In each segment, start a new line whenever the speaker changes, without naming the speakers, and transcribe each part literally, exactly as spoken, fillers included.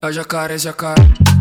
É jacaré, jacaré.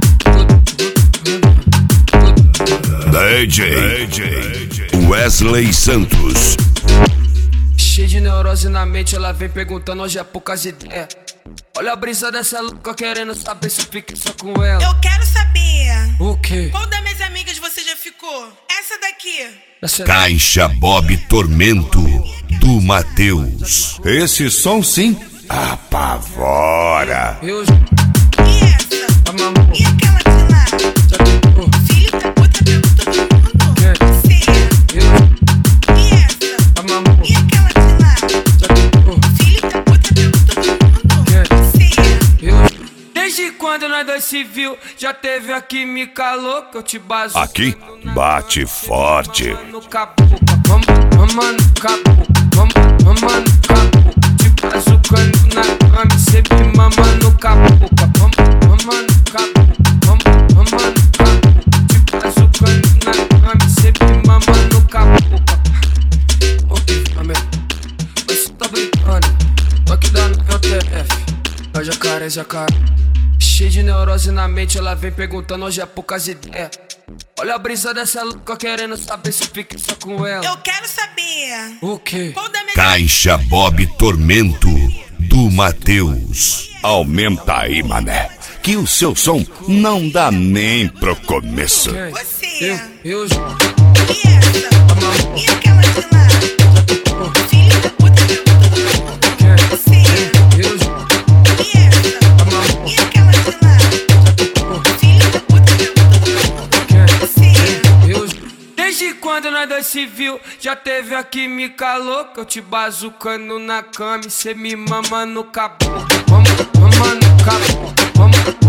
D J, D J Wesley Santos.
Cheio de neurose na mente, ela vem perguntando, hoje é poucas ideias. Olha a brisa dessa louca querendo saber se eu fiquei só com ela.
Eu quero saber.
O quê?
Qual das minhas amigas você já ficou? Essa daqui.
Essa
Caixa Bob Tormento do Matheus. Esse som sim apavora.
Eu
E essa?
a mamãe.
E aquela de lá?
Já tentou.
Filho da puta pegou todo mundo.
Quem?
Você.
Eu
E essa?
a mamãe.
E aquela de lá?
Já tentou.
Filho da puta pegou todo mundo.
Quem?
Você.
Eu desde quando nós dois se viu, já teve a química louca, eu te baso.
Aqui bate forte.
No capuca, vamos, vamos no capuca, vamos, vamos no capuca. Te bazucando na cama, cê me mama no capuca, vamos, vamos no capuca, vamos, vamos no capuca. Te bazucando na cama, cê me mama no capuca. Ô, amém, mas cê tá brincando, tô aqui dando L T F. É jacaré, jacaré. Cheio de neurose na mente, ela vem perguntando, hoje é poucas ideias. Olha a brisa dessa louca querendo saber se eu fiquei só com ela.
Eu quero saber.
O quê?
Qual das minhas
Caixa Bob Tormento do Matheus. Aumenta aí, mané, que o seu som não dá nem pro começo.
Quem?
Você.
Eu, eu,
E essa? E aquela de lá? Filho da puta pegou todo mundo.
Quem?
Você.
eu,
E essa? E aquela de lá? Filho da puta pegou todo mundo.
Quem?
Você.
eu. Desde quando nós dois se viu, já teve a química louca, eu te bazucando na cama, cê me mama no capuca, vamos, vamos no capuca, vamos,